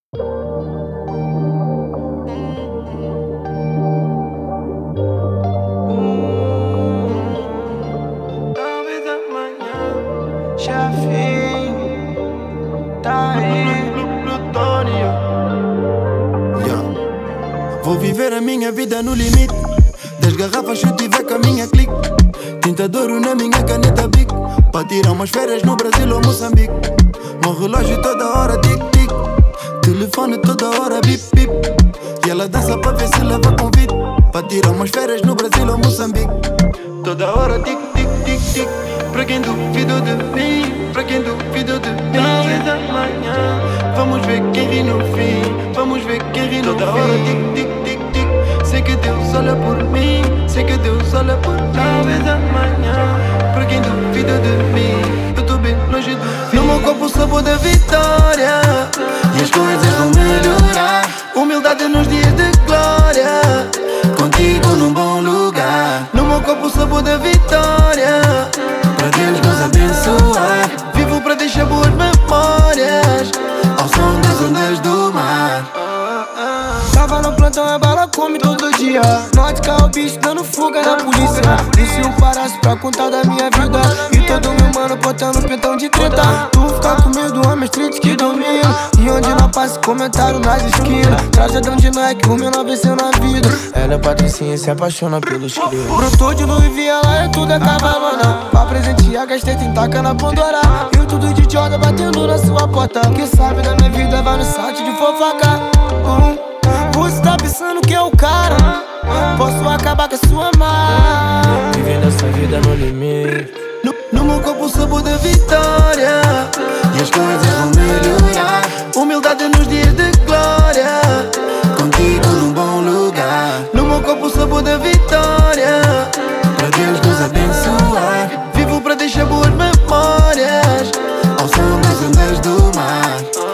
Talvez amanhã já vim, tá aí, Plutônio. Vou viver a minha vida no limite. 10 garrafas se eu tiver com a minha clique. Tinta de ouro na minha caneta Bic. Pra tirar umas férias no Brasil ou Moçambique. Meu relógio toda hora tic-tic. Telefone toda hora bip-bip. E ela dança pra ver se leva convite. Pra tirar umas férias no Brasil ou Moçambique. Toda hora tic-tic-tic-tic. Pra quem duvidou de mim, pra quem duvidou de mim. Talvez amanhã Vamos ver quem ri no fim. Vamos ver quem ri no fim. Toda hora tic-tic-tic-tic. Sei que Deus olha por mim. Sei que Deus olha por mim. talvez amanhã Pra quem duvida de mim, eu tô bem longe do fim. No meu corpo o sabor da vitória. E as coisas vão melhorar. Humildade nos dias de glória. Contigo num bom lugar. No meu corpo o sabor da vitória. Pra Deus nos abençoar. Vivo pra deixar boas memórias ao som das ondas do mar. Tava no plantão, a bala come todo dia. Nótica o bicho dando fuga na polícia. E se eu parasse pra contar da minha vida? E todo meu mano botando pentão de treta. Tu ficar com medo, homem street que domina. E onde não passa comentário nas esquinas. Trajadão de Nike, o menor venceu na vida. Ela é patricinha e se apaixona pelos crios. Brotou de Louis V, ela é tudo é cavalona. Pra presentear, gastei 30k na Pandora. E tudo de Jordan batendo na sua porta. Que sabe da minha vida, vai no site de fofoca. Você tá pensando que é o cara? Posso acabar com a sua mar. Vivendo essa vida no limite. No meu corpo o sabor da vitória. E as coisas vão melhorar. Humildade nos dias de glória. Contigo num bom lugar. No meu corpo o sabor da vitória. Pra Deus nos abençoar. Vivo pra deixar boas memórias ao som das ondas do mar.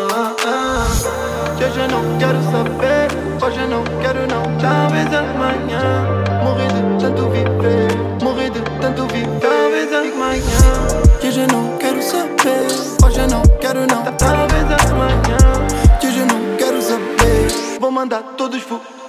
Que hoje eu não quero saber, hoje eu não quero não. Talvez amanhã Morrer de tanto viver. Morrer de tanto viver. talvez amanhã Que hoje eu não quero saber. Hoje eu não quero não. talvez amanhã Que hoje eu não quero saber. Vou mandar todos